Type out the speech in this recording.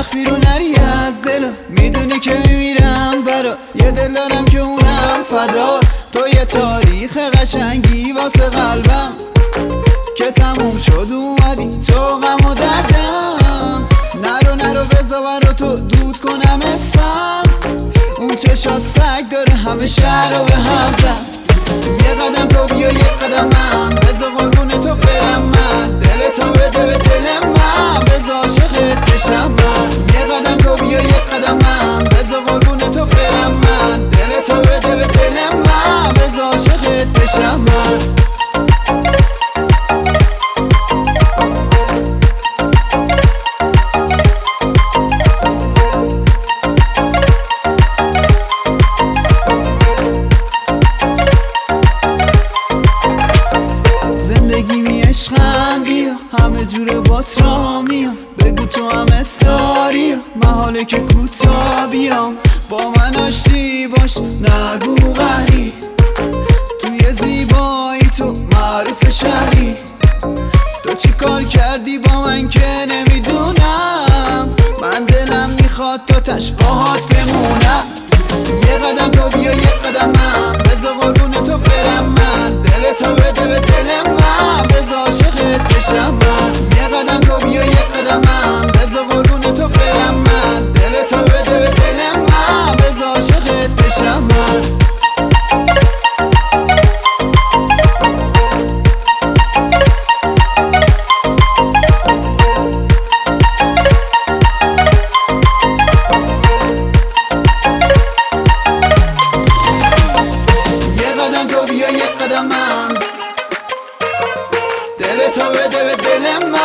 وقت بیرون نری از دلم، میدونی که میمیرم برات، یه دل دارم که اونم فدات. تو یه تاریخ قشنگی واسه قلبم که تموم شد اومدی تو غم و دردم. نرو بذار برا تو دود کنم اسمم، اون چشات سگ داره همه شهر رو به هم زد. یه قدم تو بیا یه قدم من، بذار قربون تو برم من، دل تو بده به دل من، بذار عاشقت بشم من. یه قدم تو بیا یه قدم من، بذار قربون تو برم من، دل تو بده به دل من، بذار عاشقت بشم من. عشقم بیا همه جوره بات را میام، بگو تو هم استاری محاله که کوتا بیام. با من آشتی باش نگو غری، توی زیبایی تو معروف شهری. تو چی کار کردی با من که نمیدونم، من دلم میخواد تا تش باهات بمونم. یه قدم تو بیا یه قدم من، بذار قربون تو برم من، دل تو بده به دل من، بذار عاشقت بشم من. یه قدم تو بیا یه قدم من، بذار قربون تو برم من، دل تو بده به دل من، بذار عاشقت بشم من. تو بیا یه قدم من، دل تو بده به دل من.